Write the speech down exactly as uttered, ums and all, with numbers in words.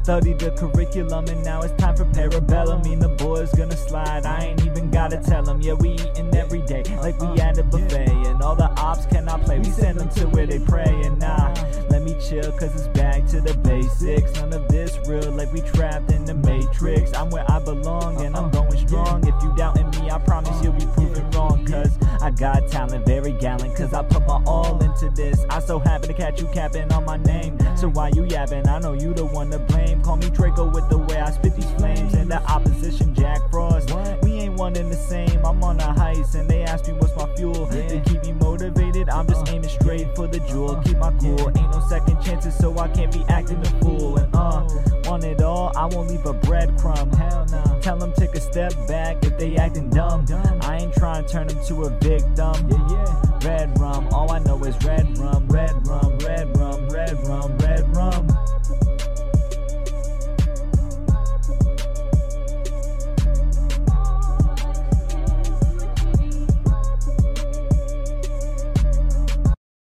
studied the curriculum and now it's time for Parabellum. Mean the boys gonna slide, I ain't even gotta tell them. Yeah, we eatin' every day like we at a buffet, and all the ops cannot play, we send them to where they pray. And nah, let me chill cause it's back to the basics. None of this real, like we trapped in the matrix. I'm where I belong and I'm going strong. If you doubting me, I promise you'll be proven wrong, cause I got talent, very gallant, cause I put my all into this. I so happy to catch you capping on my name, so why you yapping? I know you the one to blame. Call me Draco with the way I spit these flames, and the opposition Jack Frost. We ain't one and the same, I'm on a heist and they ask me what's my fuel. They keep me motivated, I'm just aiming straight for the jewel. Keep my cool, ain't no second chances, so I can't be acting a fool. And uh, want it all, I won't leave a breadcrumb. Hell no. Tell them take a step back if they acting dumb. I ain't trying to turn them to a victim. Yeah, yeah. Red rum, all I know is red rum, red rum, red rum.